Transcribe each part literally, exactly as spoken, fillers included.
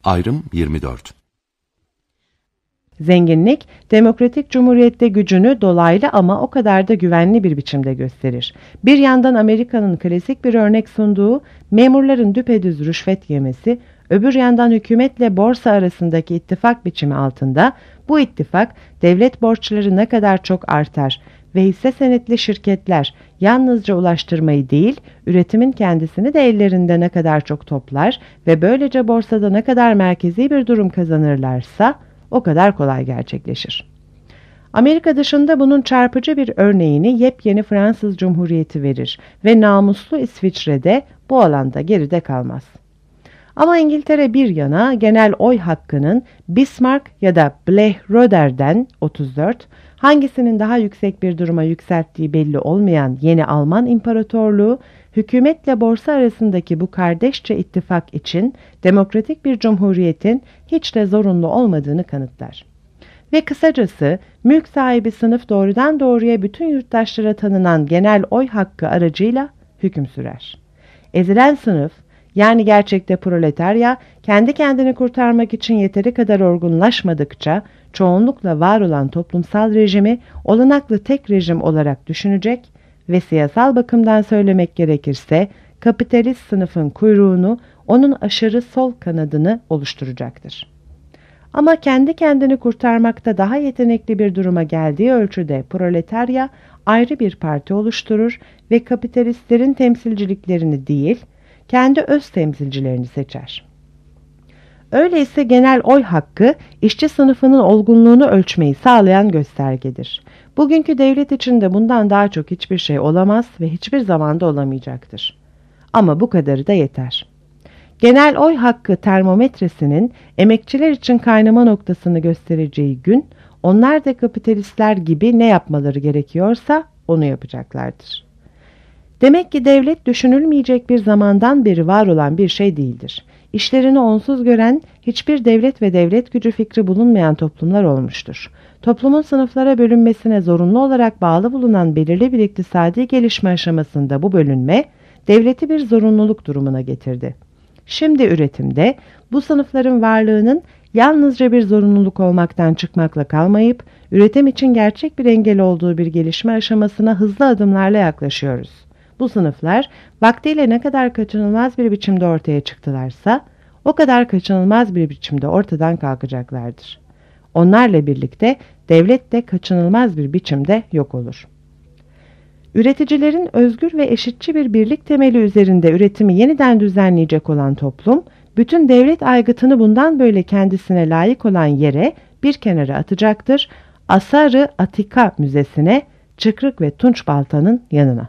Ayrım yirmi dört. Zenginlik, demokratik cumhuriyette gücünü dolaylı ama o kadar da güvenli bir biçimde gösterir. Bir yandan Amerika'nın klasik bir örnek sunduğu memurların düpedüz rüşvet yemesi, öbür yandan hükümetle borsa arasındaki ittifak biçimi altında bu ittifak devlet borçları ne kadar çok artar ve hisse senetli şirketler yalnızca ulaştırmayı değil, üretimin kendisini de ellerinde ne kadar çok toplar ve böylece borsada ne kadar merkezi bir durum kazanırlarsa o kadar kolay gerçekleşir. Amerika dışında bunun çarpıcı bir örneğini yepyeni Fransız Cumhuriyeti verir ve namuslu İsviçre'de bu alanda geride kalmaz. Ama İngiltere bir yana genel oy hakkının Bismarck ya da Blech-Roeder'den otuz dört, hangisinin daha yüksek bir duruma yükselttiği belli olmayan yeni Alman İmparatorluğu, hükümetle borsa arasındaki bu kardeşçe ittifak için demokratik bir cumhuriyetin hiç de zorunlu olmadığını kanıtlar. Ve kısacası mülk sahibi sınıf doğrudan doğruya bütün yurttaşlara tanınan genel oy hakkı aracıyla hüküm sürer. Ezilen sınıf, yani gerçekte proletarya, kendi kendini kurtarmak için yeteri kadar olgunlaşmadıkça çoğunlukla var olan toplumsal rejimi olanaklı tek rejim olarak düşünecek ve siyasal bakımdan söylemek gerekirse kapitalist sınıfın kuyruğunu, onun aşırı sol kanadını oluşturacaktır. Ama kendi kendini kurtarmakta daha yetenekli bir duruma geldiği ölçüde proletarya ayrı bir parti oluşturur ve kapitalistlerin temsilciliklerini değil, kendi öz temsilcilerini seçer. Öyleyse genel oy hakkı, işçi sınıfının olgunluğunu ölçmeyi sağlayan göstergedir. Bugünkü devlet içinde bundan daha çok hiçbir şey olamaz ve hiçbir zamanda olamayacaktır. Ama bu kadarı da yeter. Genel oy hakkı termometresinin emekçiler için kaynama noktasını göstereceği gün, onlar da kapitalistler gibi ne yapmaları gerekiyorsa onu yapacaklardır. Demek ki devlet düşünülmeyecek bir zamandan beri var olan bir şey değildir. İşlerini onsuz gören, hiçbir devlet ve devlet gücü fikri bulunmayan toplumlar olmuştur. Toplumun sınıflara bölünmesine zorunlu olarak bağlı bulunan belirli bir iktisadi gelişme aşamasında bu bölünme, devleti bir zorunluluk durumuna getirdi. Şimdi üretimde bu sınıfların varlığının yalnızca bir zorunluluk olmaktan çıkmakla kalmayıp, üretim için gerçek bir engel olduğu bir gelişme aşamasına hızlı adımlarla yaklaşıyoruz. Bu sınıflar vaktiyle ne kadar kaçınılmaz bir biçimde ortaya çıktılarsa, o kadar kaçınılmaz bir biçimde ortadan kalkacaklardır. Onlarla birlikte devlet de kaçınılmaz bir biçimde yok olur. Üreticilerin özgür ve eşitçi bir birlik temeli üzerinde üretimi yeniden düzenleyecek olan toplum, bütün devlet aygıtını bundan böyle kendisine layık olan yere bir kenara atacaktır, Asar-ı Atika Müzesi'ne, Çıkrık ve Tunç Balta'nın yanına.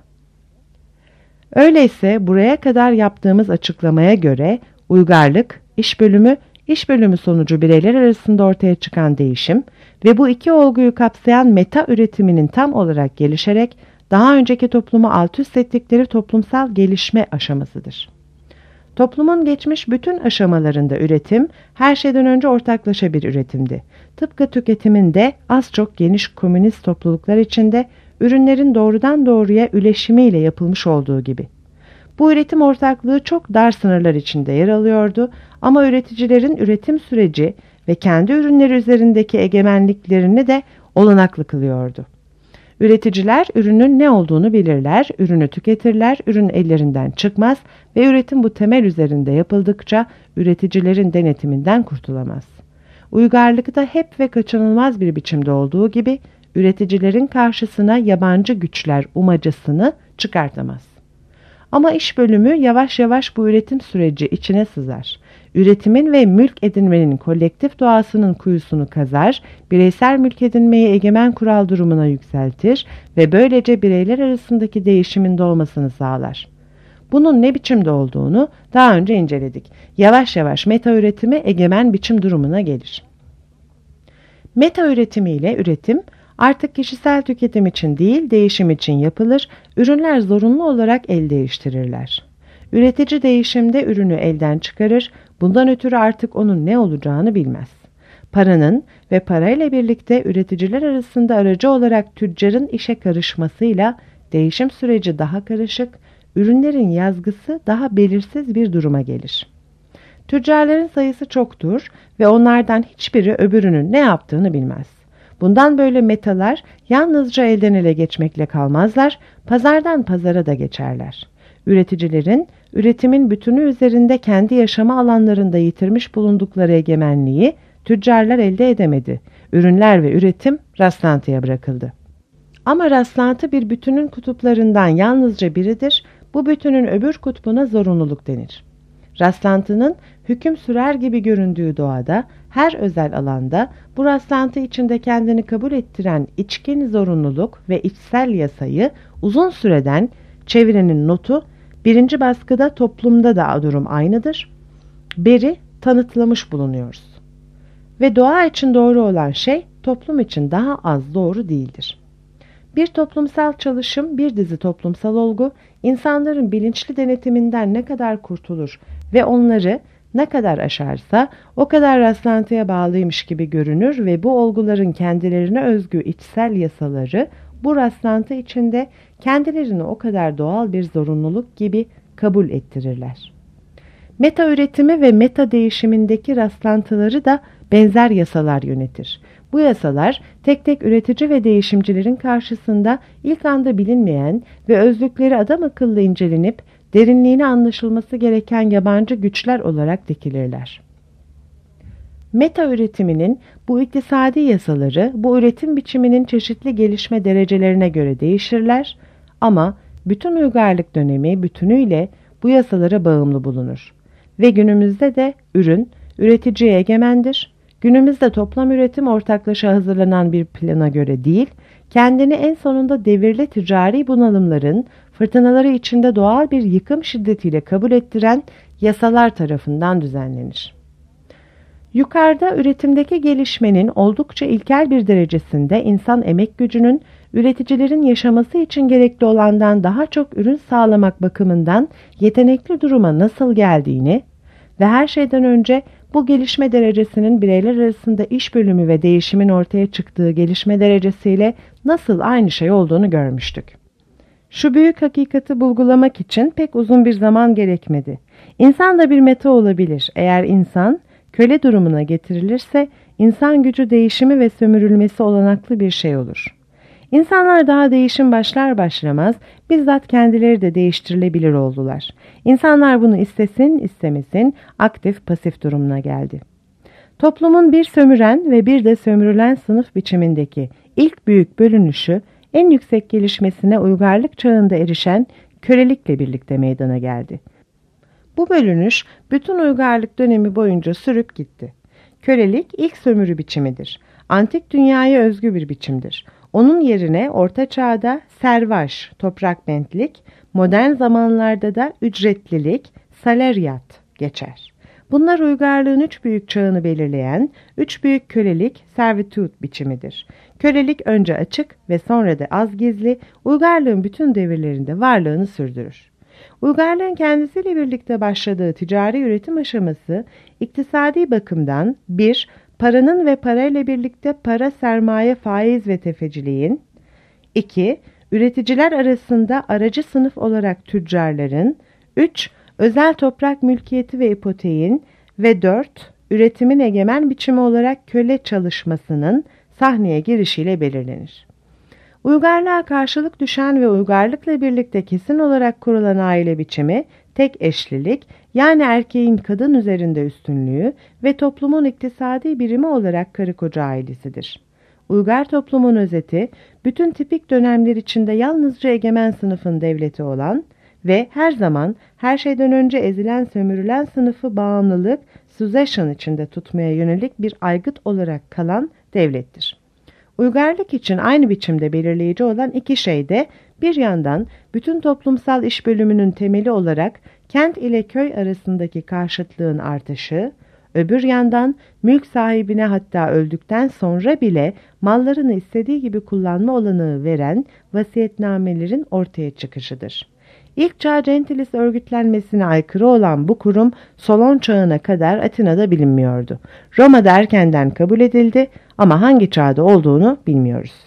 Öyleyse buraya kadar yaptığımız açıklamaya göre uygarlık, iş bölümü, iş bölümü sonucu bireyler arasında ortaya çıkan değişim ve bu iki olguyu kapsayan meta üretiminin tam olarak gelişerek daha önceki toplumu alt üst ettikleri toplumsal gelişme aşamasıdır. Toplumun geçmiş bütün aşamalarında üretim, her şeyden önce ortaklaşa bir üretimdi. Tıpkı tüketiminde az çok geniş komünist topluluklar içinde ürünlerin doğrudan doğruya üleşimiyle yapılmış olduğu gibi. Bu üretim ortaklığı çok dar sınırlar içinde yer alıyordu ama üreticilerin üretim süreci ve kendi ürünleri üzerindeki egemenliklerini de olanaklı kılıyordu. Üreticiler ürünün ne olduğunu bilirler, ürünü tüketirler, ürün ellerinden çıkmaz ve üretim bu temel üzerinde yapıldıkça üreticilerin denetiminden kurtulamaz. Uygarlıkta hep ve kaçınılmaz bir biçimde olduğu gibi üreticilerin karşısına yabancı güçler umacasını çıkartamaz. Ama iş bölümü yavaş yavaş bu üretim süreci içine sızar. Üretimin ve mülk edinmenin kolektif doğasının kuyusunu kazar, bireysel mülk edinmeyi egemen kural durumuna yükseltir ve böylece bireyler arasındaki değişimin doğmasını sağlar. Bunun ne biçimde olduğunu daha önce inceledik. Yavaş yavaş meta üretimi egemen biçim durumuna gelir. Meta üretimiyle üretim artık kişisel tüketim için değil, değişim için yapılır, ürünler zorunlu olarak el değiştirirler. Üretici değişimde ürünü elden çıkarır, bundan ötürü artık onun ne olacağını bilmez. Paranın ve parayla birlikte üreticiler arasında aracı olarak tüccarın işe karışmasıyla değişim süreci daha karışık, ürünlerin yazgısı daha belirsiz bir duruma gelir. Tüccarların sayısı çoktur ve onlardan hiçbiri öbürünün ne yaptığını bilmez. Bundan böyle metalar yalnızca elden ele geçmekle kalmazlar, pazardan pazara da geçerler. Üreticilerin, üretimin bütünü üzerinde kendi yaşama alanlarında yitirmiş bulundukları egemenliği tüccarlar elde edemedi. Ürünler ve üretim rastlantıya bırakıldı. Ama rastlantı bir bütünün kutuplarından yalnızca biridir, bu bütünün öbür kutbuna zorunluluk denir. Rastlantının hüküm sürer gibi göründüğü doğada, her özel alanda bu rastlantı içinde kendini kabul ettiren içkin zorunluluk ve içsel yasayı uzun süreden çevirenin notu, birinci baskıda toplumda da durum aynıdır. Beri tanıtlamış bulunuyoruz. Ve doğa için doğru olan şey toplum için daha az doğru değildir. Bir toplumsal çalışım, bir dizi toplumsal olgu, insanların bilinçli denetiminden ne kadar kurtulur ve onları ne kadar aşarsa o kadar rastlantıya bağlıymış gibi görünür ve bu olguların kendilerine özgü içsel yasaları bu rastlantı içinde kendilerini o kadar doğal bir zorunluluk gibi kabul ettirirler. Meta üretimi ve meta değişimindeki rastlantıları da benzer yasalar yönetir. Bu yasalar tek tek üretici ve değişimcilerin karşısında ilk anda bilinmeyen ve özlükleri adam akıllı incelenip derinliğine anlaşılması gereken yabancı güçler olarak dikilirler. Meta üretiminin bu iktisadi yasaları bu üretim biçiminin çeşitli gelişme derecelerine göre değişirler ama bütün uygarlık dönemi bütünüyle bu yasalara bağımlı bulunur. Ve günümüzde de ürün üreticiye egemendir. Günümüzde toplam üretim ortaklaşa hazırlanan bir plana göre değil, kendini en sonunda devirli ticari bunalımların fırtınaları içinde doğal bir yıkım şiddetiyle kabul ettiren yasalar tarafından düzenlenir. Yukarıda üretimdeki gelişmenin oldukça ilkel bir derecesinde insan emek gücünün üreticilerin yaşaması için gerekli olandan daha çok ürün sağlamak bakımından yetenekli duruma nasıl geldiğini ve her şeyden önce bu gelişme derecesinin bireyler arasında iş bölümü ve değişimin ortaya çıktığı gelişme derecesiyle nasıl aynı şey olduğunu görmüştük. Şu büyük hakikati bulgulamak için pek uzun bir zaman gerekmedi. İnsan da bir meta olabilir. Eğer insan köle durumuna getirilirse insan gücü değişimi ve sömürülmesi olanaklı bir şey olur. İnsanlar daha değişim başlar başlamaz bizzat kendileri de değiştirilebilir oldular. İnsanlar bunu istesin istemesin aktif pasif durumuna geldi. Toplumun bir sömüren ve bir de sömürülen sınıf biçimindeki ilk büyük bölünüşü en yüksek gelişmesine uygarlık çağında erişen kölelikle birlikte meydana geldi. Bu bölünüş bütün uygarlık dönemi boyunca sürüp gitti. Kölelik ilk sömürü biçimidir. Antik dünyaya özgü bir biçimdir. Onun yerine Orta Çağ'da servaj, toprak bentlik, modern zamanlarda da ücretlilik, salaryat geçer. Bunlar uygarlığın üç büyük çağını belirleyen üç büyük kölelik, servitude biçimidir. Kölelik önce açık ve sonra da az gizli, uygarlığın bütün devirlerinde varlığını sürdürür. Uygarlığın kendisiyle birlikte başladığı ticari üretim aşaması, iktisadi bakımdan bir Paranın ve parayla birlikte para, sermaye, faiz ve tefeciliğin, iki Üreticiler arasında aracı sınıf olarak tüccarların, üç Özel toprak mülkiyeti ve ipoteğin ve dört Üretimin egemen biçimi olarak köle çalışmasının sahneye girişiyle belirlenir. Uygarlığa karşılık düşen ve uygarlıkla birlikte kesin olarak kurulan aile biçimi, tek eşlilik, yani erkeğin kadın üzerinde üstünlüğü ve toplumun iktisadi birimi olarak karı koca ailesidir. Uygar toplumun özeti, bütün tipik dönemler içinde yalnızca egemen sınıfın devleti olan ve her zaman her şeyden önce ezilen sömürülen sınıfı bağımlılık, succession içinde tutmaya yönelik bir aygıt olarak kalan devlettir. Uygarlık için aynı biçimde belirleyici olan iki şey de bir yandan bütün toplumsal iş bölümünün temeli olarak kent ile köy arasındaki karşıtlığın artışı, öbür yandan mülk sahibine hatta öldükten sonra bile mallarını istediği gibi kullanma olanağı veren vasiyetnamelerin ortaya çıkışıdır. İlk çağ gentilis örgütlenmesine aykırı olan bu kurum Solon çağına kadar Atina'da bilinmiyordu. Roma'da erkenden kabul edildi ama hangi çağda olduğunu bilmiyoruz.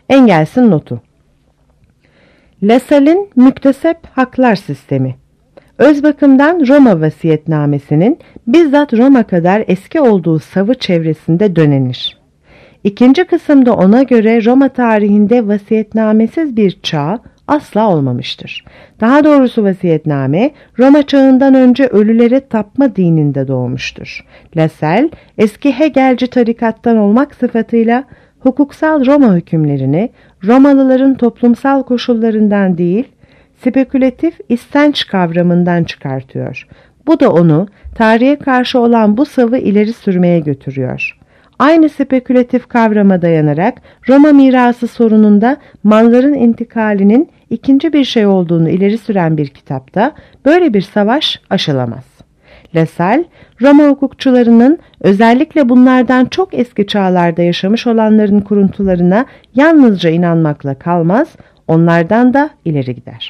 Engels'in notu. Lassalle'in müktesep haklar sistemi. Öz bakımdan Roma vasiyetnamesinin bizzat Roma kadar eski olduğu savı çevresinde dönenir. İkinci kısımda ona göre Roma tarihinde vasiyetnamesiz bir çağ asla olmamıştır. Daha doğrusu vasiyetname Roma çağından önce ölülere tapma dininde doğmuştur. Lassalle eski Hegelci tarikattan olmak sıfatıyla hukuksal Roma hükümlerini Romalıların toplumsal koşullarından değil, spekülatif istenç kavramından çıkartıyor. Bu da onu tarihe karşı olan bu savı ileri sürmeye götürüyor. Aynı spekülatif kavrama dayanarak Roma mirası sorununda malların intikalinin ikinci bir şey olduğunu ileri süren bir kitapta böyle bir savaş aşılamaz. Lassalle, Roma hukukçularının özellikle bunlardan çok eski çağlarda yaşamış olanların kuruntularına yalnızca inanmakla kalmaz, onlardan da ileri gider.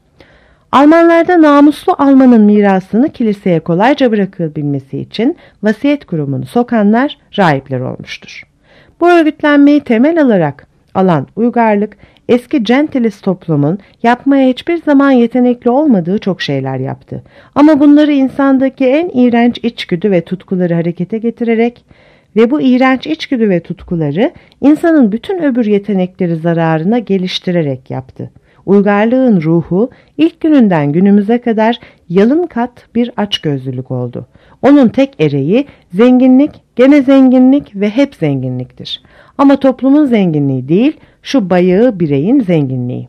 Almanlarda namuslu Almanın mirasını kiliseye kolayca bırakılabilmesi için vasiyet kurumunu sokanlar rahipler olmuştur. Bu örgütlenmeyi temel alarak alan uygarlık, eski gentilist toplumun yapmaya hiçbir zaman yetenekli olmadığı çok şeyler yaptı. Ama bunları insandaki en iğrenç içgüdü ve tutkuları harekete getirerek ve bu iğrenç içgüdü ve tutkuları insanın bütün öbür yetenekleri zararına geliştirerek yaptı. Uygarlığın ruhu ilk gününden günümüze kadar yalın kat bir açgözlülük oldu. Onun tek ereği zenginlik, gene zenginlik ve hep zenginliktir. Ama toplumun zenginliği değil, şu bayağı bireyin zenginliği.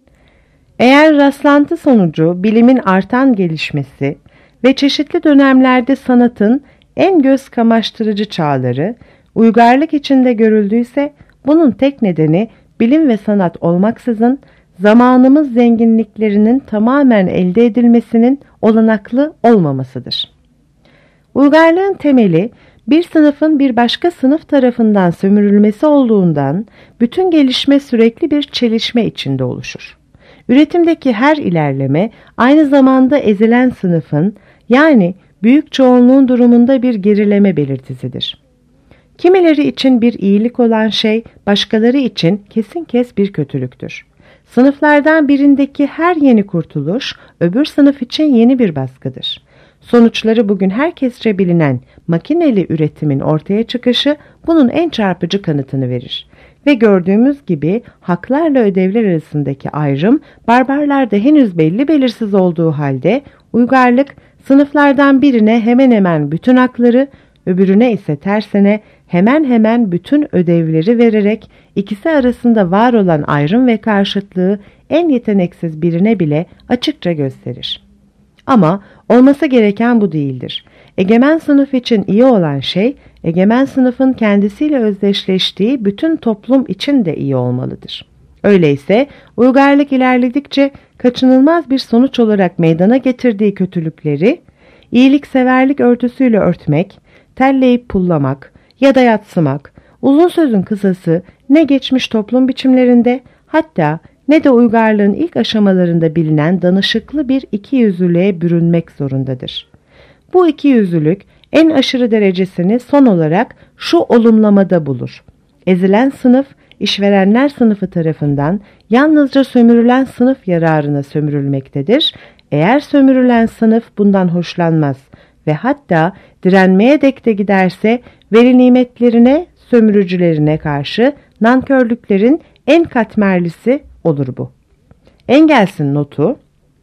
Eğer rastlantı sonucu bilimin artan gelişmesi ve çeşitli dönemlerde sanatın en göz kamaştırıcı çağları uygarlık içinde görüldüyse, bunun tek nedeni bilim ve sanat olmaksızın zamanımız zenginliklerinin tamamen elde edilmesinin olanaklı olmamasıdır. Uygarlığın temeli bir sınıfın bir başka sınıf tarafından sömürülmesi olduğundan bütün gelişme sürekli bir çelişme içinde oluşur. Üretimdeki her ilerleme aynı zamanda ezilen sınıfın, yani büyük çoğunluğun durumunda bir gerileme belirtisidir. Kimileri için bir iyilik olan şey başkaları için kesin kes bir kötülüktür. Sınıflardan birindeki her yeni kurtuluş öbür sınıf için yeni bir baskıdır. Sonuçları bugün herkesçe bilinen makineli üretimin ortaya çıkışı bunun en çarpıcı kanıtını verir. Ve gördüğümüz gibi haklarla ödevler arasındaki ayrım barbarlarda henüz belli belirsiz olduğu halde uygarlık sınıflardan birine hemen hemen bütün hakları, öbürüne ise tersine hemen hemen bütün ödevleri vererek ikisi arasında var olan ayrım ve karşıtlığı en yeteneksiz birine bile açıkça gösterir. Ama olması gereken bu değildir. Egemen sınıf için iyi olan şey, egemen sınıfın kendisiyle özdeşleştiği bütün toplum için de iyi olmalıdır. Öyleyse uygarlık ilerledikçe kaçınılmaz bir sonuç olarak meydana getirdiği kötülükleri, iyilikseverlik örtüsüyle örtmek, telleyip pullamak ya da yadsımak, uzun sözün kısası ne geçmiş toplum biçimlerinde, hatta ne de uygarlığın ilk aşamalarında bilinen danışıklı bir ikiyüzlülüğe bürünmek zorundadır. Bu ikiyüzlülük en aşırı derecesini son olarak şu olumlamada bulur. Ezilen sınıf, işverenler sınıfı tarafından yalnızca sömürülen sınıf yararına sömürülmektedir. Eğer sömürülen sınıf bundan hoşlanmaz ve hatta direnmeye dek de giderse veri nimetlerine, sömürücülerine karşı nankörlüklerin en katmerlisi olur bu. Engels'in notu,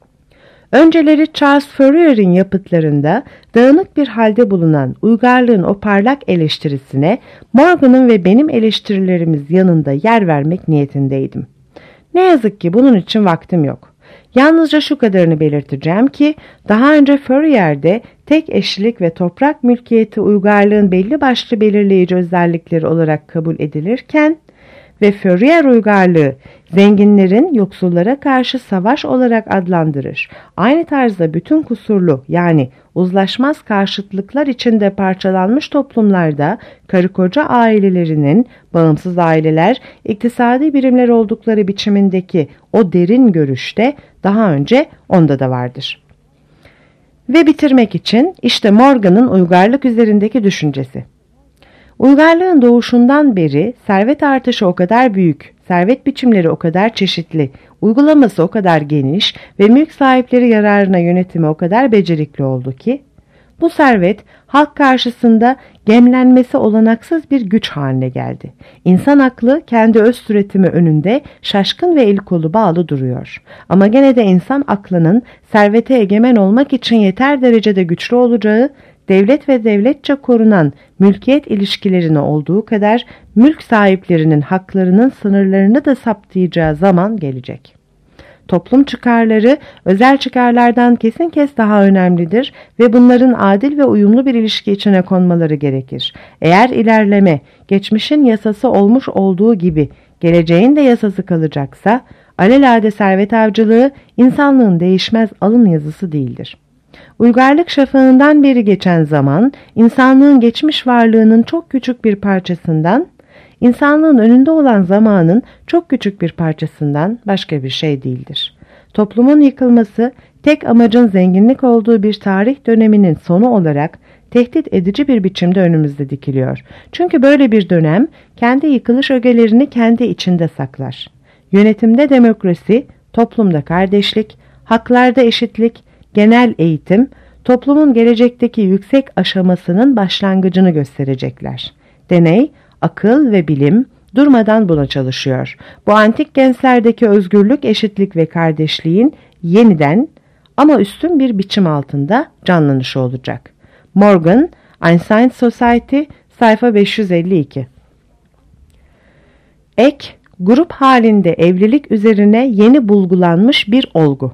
önceleri Charles Fourier'in yapıtlarında dağınık bir halde bulunan uygarlığın o parlak eleştirisine Morgan'ın ve benim eleştirilerimiz yanında yer vermek niyetindeydim. Ne yazık ki bunun için vaktim yok. Yalnızca şu kadarını belirteceğim ki daha önce Fourier'de tek eşlilik ve toprak mülkiyeti uygarlığın belli başlı belirleyici özellikleri olarak kabul edilirken ve Fourier uygarlığı zenginlerin yoksullara karşı savaş olarak adlandırır. Aynı tarzda bütün kusurlu, yani uzlaşmaz karşıtlıklar içinde parçalanmış toplumlarda karı koca ailelerinin bağımsız aileler, iktisadi birimler oldukları biçimindeki o derin görüşte daha önce onda da vardır. Ve bitirmek için işte Morgan'ın uygarlık üzerindeki düşüncesi. Uygarlığın doğuşundan beri servet artışı o kadar büyük, servet biçimleri o kadar çeşitli, uygulaması o kadar geniş ve mülk sahipleri yararına yönetimi o kadar becerikli oldu ki, bu servet halk karşısında gemlenmesi olanaksız bir güç haline geldi. İnsan aklı kendi öz türetimi önünde şaşkın ve el kolu bağlı duruyor. Ama gene de insan aklının servete egemen olmak için yeter derecede güçlü olacağı, devlet ve devletçe korunan mülkiyet ilişkilerine olduğu kadar mülk sahiplerinin haklarının sınırlarını da saptayacağı zaman gelecek. Toplum çıkarları özel çıkarlardan kesin kes daha önemlidir ve bunların adil ve uyumlu bir ilişki içine konmaları gerekir. Eğer ilerleme geçmişin yasası olmuş olduğu gibi geleceğin de yasası kalacaksa, alelade servet avcılığı insanlığın değişmez alın yazısı değildir. Uygarlık şafağından beri geçen zaman, insanlığın geçmiş varlığının çok küçük bir parçasından, İnsanlığın önünde olan zamanın çok küçük bir parçasından başka bir şey değildir. Toplumun yıkılması tek amacın zenginlik olduğu bir tarih döneminin sonu olarak tehdit edici bir biçimde önümüzde dikiliyor. Çünkü böyle bir dönem kendi yıkılış ögelerini kendi içinde saklar. Yönetimde demokrasi, toplumda kardeşlik, haklarda eşitlik, genel eğitim, toplumun gelecekteki yüksek aşamasının başlangıcını gösterecekler. Deney, akıl ve bilim durmadan buna çalışıyor. Bu antik gençlerdeki özgürlük, eşitlik ve kardeşliğin yeniden ama üstün bir biçim altında canlanışı olacak. Morgan, Einstein Society, sayfa beş yüz elli iki. Ek, grup halinde evlilik üzerine yeni bulgulanmış bir olgu.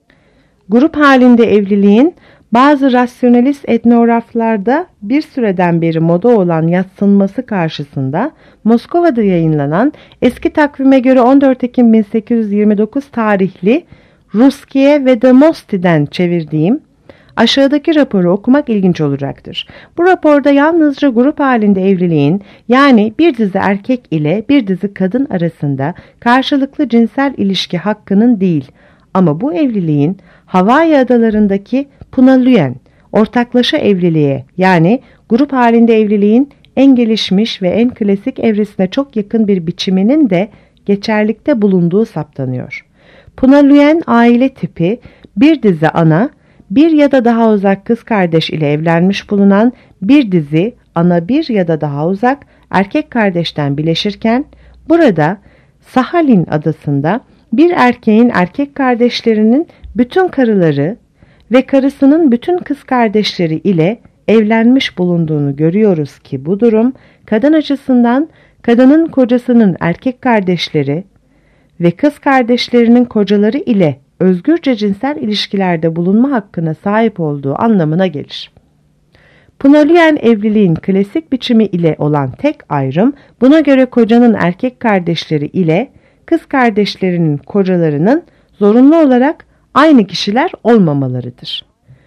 Grup halinde evliliğin bazı rasyonalist etnograflarda bir süreden beri moda olan yadsınması karşısında Moskova'da yayınlanan eski takvime göre on dört Ekim bin sekiz yüz yirmi dokuz tarihli Ruskiye ve Demosti'den çevirdiğim aşağıdaki raporu okumak ilginç olacaktır. Bu raporda yalnızca grup halinde evliliğin, yani bir dizi erkek ile bir dizi kadın arasında karşılıklı cinsel ilişki hakkının değil, ama bu evliliğin Hawaii adalarındaki Punalüen, ortaklaşa evliliğe, yani grup halinde evliliğin en gelişmiş ve en klasik evresine çok yakın bir biçiminin de geçerlikte bulunduğu saptanıyor. Punalüen aile tipi bir dizi ana, bir ya da daha uzak kız kardeş ile evlenmiş bulunan bir dizi ana bir ya da daha uzak erkek kardeşten bileşirken, burada Sahalin adasında bir erkeğin erkek kardeşlerinin bütün karıları ve karısının bütün kız kardeşleri ile evlenmiş bulunduğunu görüyoruz ki bu durum kadın açısından kadının kocasının erkek kardeşleri ve kız kardeşlerinin kocaları ile özgürce cinsel ilişkilerde bulunma hakkına sahip olduğu anlamına gelir. Punalüen evliliğin klasik biçimi ile olan tek ayrım, buna göre kocanın erkek kardeşleri ile kız kardeşlerinin kocalarının zorunlu olarak aynı kişiler olmamalarıdır.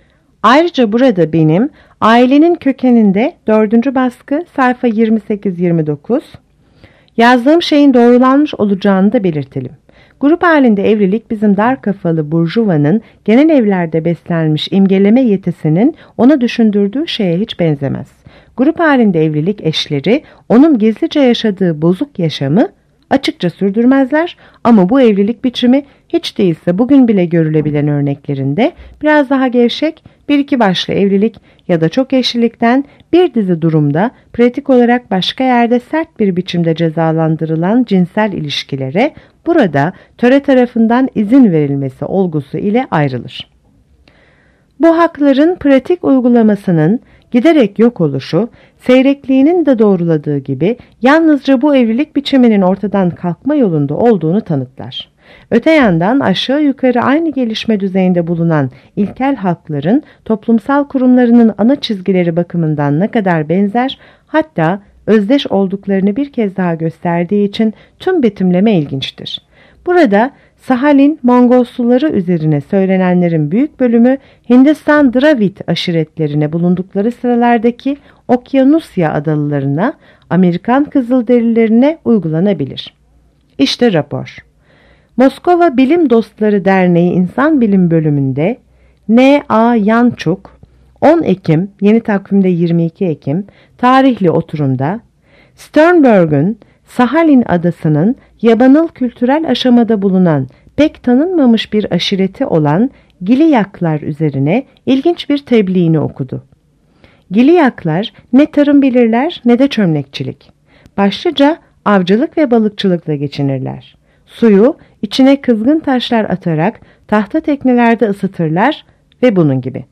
Ayrıca burada benim ailenin kökeninde dördüncü baskı sayfa yirmi sekiz yirmi dokuz yazdığım şeyin doğrulanmış olacağını da belirtelim. Grup halinde evlilik bizim dar kafalı burjuvanın genel evlerde beslenmiş imgeleme yetisinin ona düşündürdüğü şeye hiç benzemez. Grup halinde evlilik eşleri onun gizlice yaşadığı bozuk yaşamı açıkça sürdürmezler, ama bu evlilik biçimi hiç değilse bugün bile görülebilen örneklerinde biraz daha gevşek, bir iki başlı evlilik ya da çok eşlilikten bir dizi durumda pratik olarak başka yerde sert bir biçimde cezalandırılan cinsel ilişkilere burada töre tarafından izin verilmesi olgusu ile ayrılır. Bu hakların pratik uygulamasının giderek yok oluşu, seyrekliğinin de doğruladığı gibi yalnızca bu evlilik biçiminin ortadan kalkma yolunda olduğunu tanıtlar. Öte yandan aşağı yukarı aynı gelişme düzeyinde bulunan ilkel halkların toplumsal kurumlarının ana çizgileri bakımından ne kadar benzer, hatta özdeş olduklarını bir kez daha gösterdiği için tüm betimleme ilginçtir. Burada Sahalin Mongolsuları üzerine söylenenlerin büyük bölümü Hindistan Dravid aşiretlerine bulundukları sıralardaki Okyanusya adalılarına, Amerikan Kızılderililerine uygulanabilir. İşte rapor. Moskova Bilim Dostları Derneği İnsan Bilim Bölümünde N A Yançuk on Ekim, yeni takvimde yirmi iki Ekim tarihli oturumda Sternberg'ün Sahalin adasının yabanıl kültürel aşamada bulunan pek tanınmamış bir aşireti olan Giliyaklar üzerine ilginç bir tebliğini okudu. Giliyaklar ne tarım bilirler ne de çömlekçilik. Başlıca avcılık ve balıkçılıkla geçinirler. Suyu içine kızgın taşlar atarak tahta teknelerde ısıtırlar ve bunun gibi.